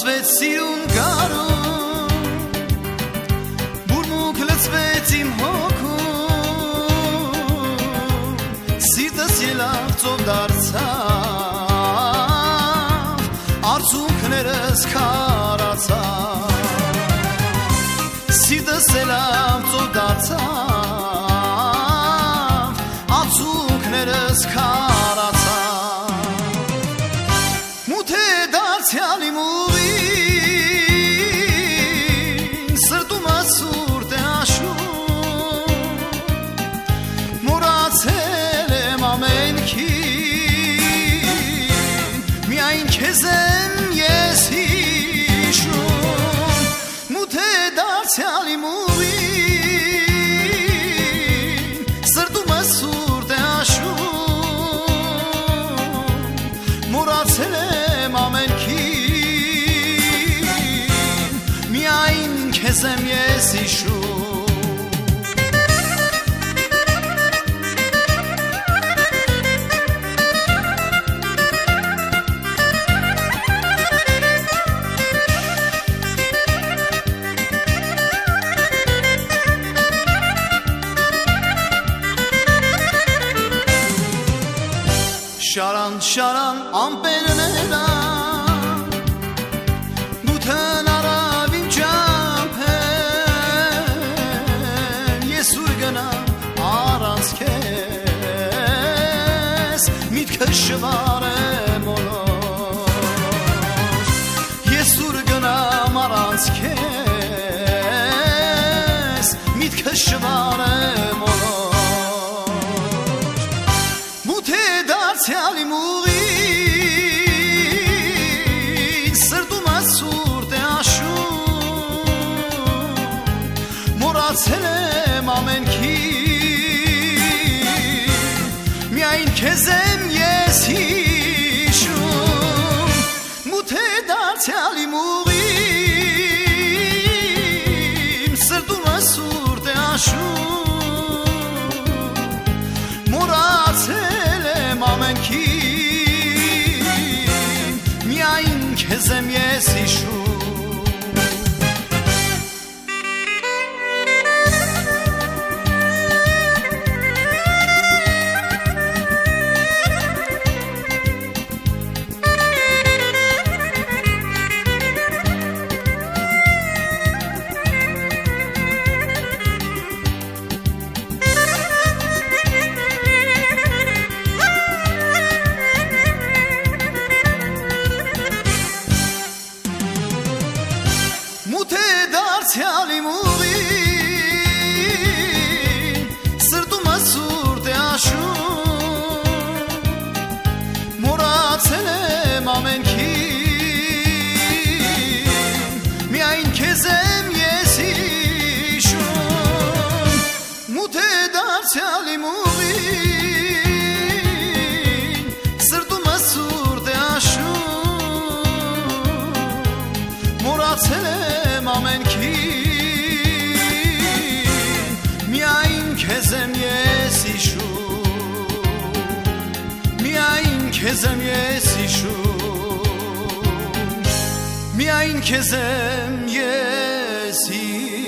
բացվեց սիրուն գարուն, բուրմուկ լցվեց իմ հոգում, սիրտս ելավ ծով դարձավ, արցունքներս քարացավ, սիրտս ելավ ծով դարձավ, արցունքներս քարացավ, մութ է դարձյալ իմ ուղին, սրտումս սուրտ է աշուն, մոռացել եմ ամենքին, միայն քեզ եմ ես հիշում, մութ է դարձյալ իմ ուղին, սրտումս սուրտ է աշուն, մոռացել եմ ամենքին, միայն քեզ եմ ես հիշում։ Շարան շարան ամպերները դութն արավ իմ ճամփեն ես ուր գնամ առանց քեզ միտքս շվար է մոլոր ես ուր գնամ առանց քեզ միտքս շվար է դարձյալ իմ ուղին, սրտումս սուրտ է աշուն, մոռացել եմ ամենքին, միայն քեզ եմ ես հիշում, մութ է դարձյալ իմ ուղին, սրտումս սուրտ է աշուն, մոռացել ամենքին, միայն քեզ եմ ես հիշում։ Մութ է դարձյալ իմ ուղին, սրտումս սուրտ է աշուն, մոռացել եմ ամենքին, միայն քեզ եմ ես հիշում, մութ է դարձյալ իմ ուղին, սրտումս սուրտ է աշուն, մոռացել եմ ամենքին, միայն քեզ եմ ես հիշում, միայն քեզ եմ ես հիշում, միայն քեզ եմ ես հիշում։